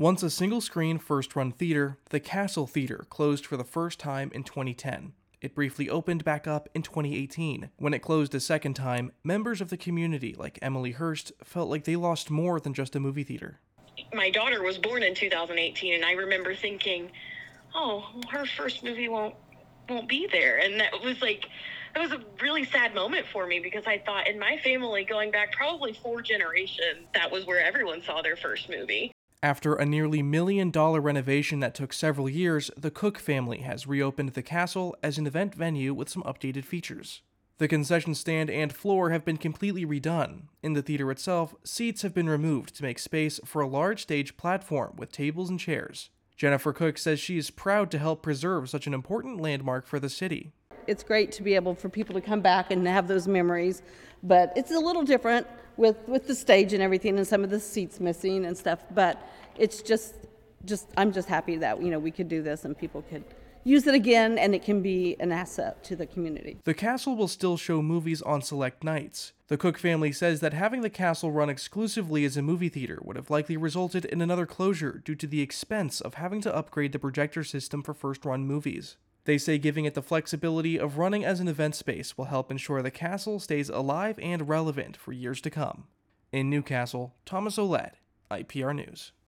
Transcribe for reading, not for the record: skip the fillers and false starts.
Once a single-screen first-run theater, the Castle Theater closed for the first time in 2010. It briefly opened back up in 2018. When it closed a second time, members of the community, like Emily Hurst, felt like they lost more than just a movie theater. My daughter was born in 2018, and I remember thinking, oh, her first movie won't be there. And that was a really sad moment for me, because I thought, in my family, going back probably 4 generations, that was where everyone saw their first movie. After a nearly $1 million renovation that took several years, the Cook family has reopened the castle as an event venue with some updated features. The concession stand and floor have been completely redone. In the theater itself, seats have been removed to make space for a large stage platform with tables and chairs. Jennifer Cook says she is proud to help preserve such an important landmark for the city. It's great to be able for people to come back and have those memories, but it's a little different with the stage and everything, and some of the seats missing and stuff. But it's just I'm just happy that we could do this and people could use it again, and it can be an asset to the community. The castle will still show movies on select nights. The Cook family says that having the castle run exclusively as a movie theater would have likely resulted in another closure due to the expense of having to upgrade the projector system for first-run movies. They say giving it the flexibility of running as an event space will help ensure the castle stays alive and relevant for years to come. In Newcastle, Thomas Oled, IPR News.